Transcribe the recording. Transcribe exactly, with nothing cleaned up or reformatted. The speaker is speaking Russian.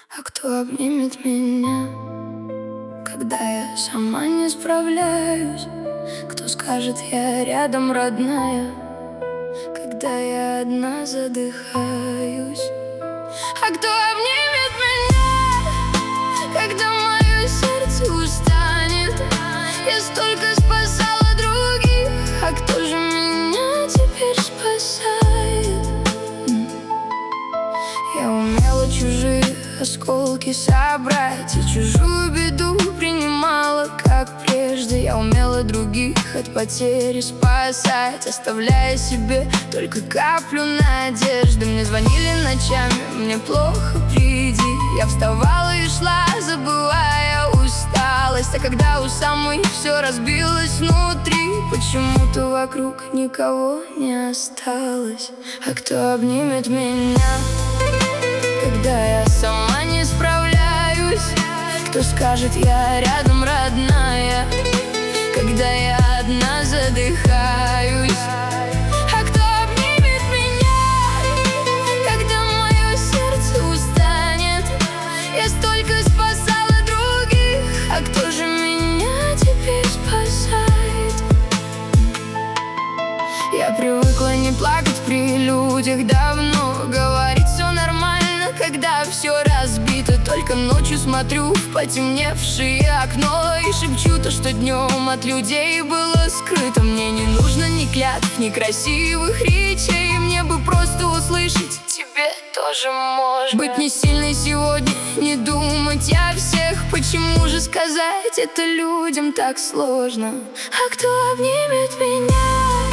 А кто обнимет меня, когда я сама не справляюсь? Кто скажет: я рядом, родная, когда я одна задыхаюсь? А кто обнимет меня, когда мое сердце устанет? Я столько спасала других, а кто же меня теперь спасает? Я умела чужие осколки собрать, и чужую беду принимала, как прежде. Я умела других от потери спасать, оставляя себе только каплю надежды. Мне звонили ночами: мне плохо, приди. Я вставала и шла, забывая усталость. А когда у самой все разбилось внутри, почему-то вокруг никого не осталось. А кто обнимет меня, когда я сама не справляюсь? Кто скажет: я рядом, родная, когда я одна задыхаюсь? А кто обнимет меня, когда мое сердце устанет? Я столько спасала других, а кто же меня теперь спасает? Я привыкла не плакать при людях давно, говорить все нормально, когда все разбито. Только ночью смотрю в потемневшее окно и шепчу то, что днем от людей было скрыто. Мне не нужно ни клятв, ни красивых речей, мне бы просто услышать: тебе тоже можно быть не сильной сегодня, не думать о всех. Почему же сказать это людям так сложно? А кто обнимет меня,